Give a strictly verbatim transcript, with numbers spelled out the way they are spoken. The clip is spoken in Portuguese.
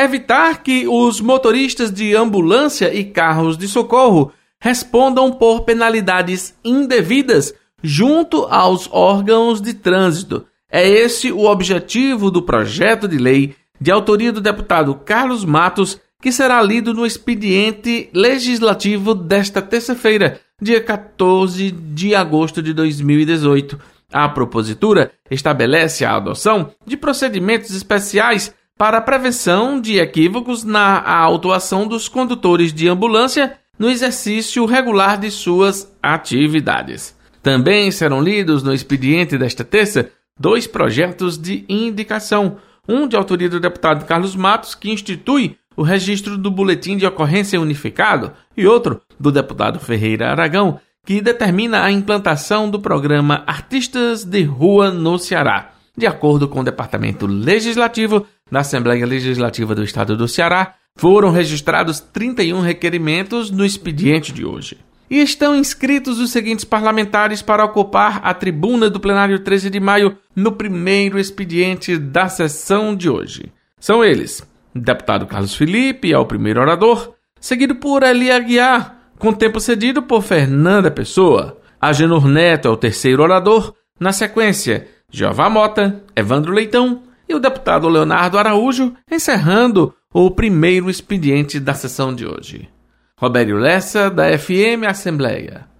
evitar que os motoristas de ambulância e carros de socorro respondam por penalidades indevidas junto aos órgãos de trânsito. É esse o objetivo do projeto de lei de autoria do deputado Carlos Matos, que será lido no expediente legislativo desta terça-feira, dia quatorze de agosto de dois mil e dezoito. A propositura estabelece a adoção de procedimentos especiais para a prevenção de equívocos na autuação dos condutores de ambulância no exercício regular de suas atividades. Também serão lidos no expediente desta terça dois projetos de indicação, um de autoria do deputado Carlos Matos, que institui o registro do Boletim de Ocorrência Unificado, e outro do deputado Ferreira Aragão, que determina a implantação do programa Artistas de Rua no Ceará. De acordo com o Departamento Legislativo da Assembleia Legislativa do Estado do Ceará, foram registrados trinta e um requerimentos no expediente de hoje. E estão inscritos os seguintes parlamentares para ocupar a tribuna do plenário treze de maio no primeiro expediente da sessão de hoje. São eles: deputado Carlos Felipe é o primeiro orador, seguido por Eli Aguiar, com tempo cedido por Fernanda Pessoa. Agenor Neto é o terceiro orador, na sequência, Jeová Mota, Evandro Leitão e o deputado Leonardo Araújo, encerrando o primeiro expediente da sessão de hoje. Robério Lessa, da F M Assembleia.